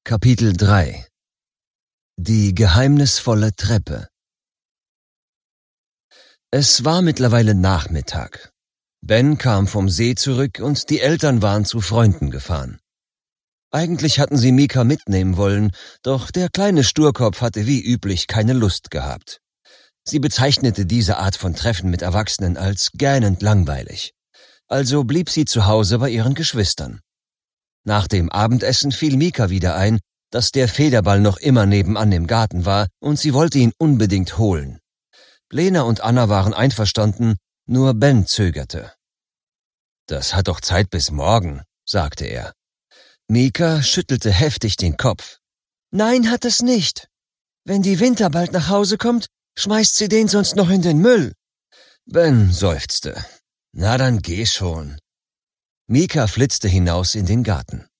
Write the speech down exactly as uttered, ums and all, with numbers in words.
Kapitel drei. Die geheimnisvolle Treppe. Es war mittlerweile Nachmittag. Ben kam vom See zurück und die Eltern waren zu Freunden gefahren. Eigentlich hatten sie Mika mitnehmen wollen, doch der kleine Sturkopf hatte wie üblich keine Lust gehabt. Sie bezeichnete diese Art von Treffen mit Erwachsenen als gähnend langweilig. Also blieb sie zu Hause bei ihren Geschwistern. Nach dem Abendessen fiel Mika wieder ein, dass der Federball noch immer nebenan im Garten war und sie wollte ihn unbedingt holen. Lena und Anna waren einverstanden, nur Ben zögerte. »Das hat doch Zeit bis morgen«, sagte er. Mika schüttelte heftig den Kopf. »Nein, hat es nicht. Wenn die Winter bald nach Hause kommt, schmeißt sie den sonst noch in den Müll.« Ben seufzte. »Na, dann geh schon.« Mika flitzte hinaus in den Garten.